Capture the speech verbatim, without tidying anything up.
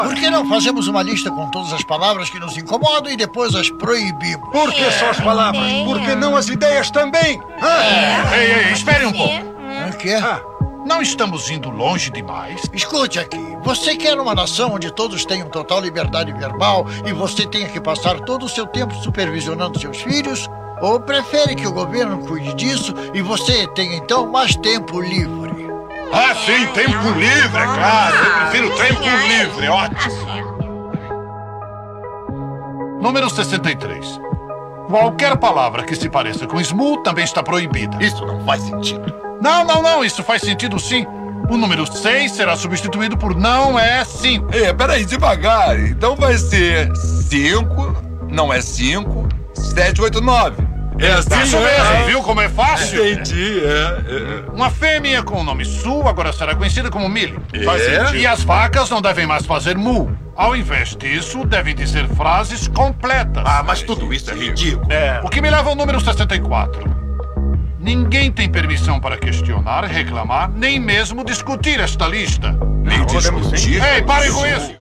Por que não fazemos uma lista com todas as palavras que nos incomodam e depois as proibimos? Por que só as palavras? Por que não as ideias também? Ah. Ei, ei, espere um pouco. O quê? Ah. Não estamos indo longe demais? Escute aqui, você quer uma nação onde todos tenham total liberdade verbal e você tenha que passar todo o seu tempo supervisionando seus filhos? Ou prefere que o governo cuide disso e você tenha então mais tempo livre? Ah, sim, tempo livre, é claro. Eu prefiro tempo livre, ótimo. Número sessenta e três. Qualquer palavra que se pareça com Smul também está proibida. Isso não faz sentido. Não, não, não, isso faz sentido sim. O número seis será substituído por não é cinco. É, peraí, devagar. Então vai ser cinco, não é cinco, sete, oito, nove. É assim, Isso não mesmo, é? viu como é fácil? Entendi, é, é. Uma fêmea com o nome Su agora será conhecida como Millie. Faz sentido. E as vacas não devem mais fazer mu. Ao invés disso, devem dizer frases completas. Ah, mas tudo isso é ridículo. É. O que me leva ao número sessenta e quatro. Ninguém tem permissão para questionar, reclamar, nem mesmo discutir esta lista. Nem discutir. Ei, parem com isso!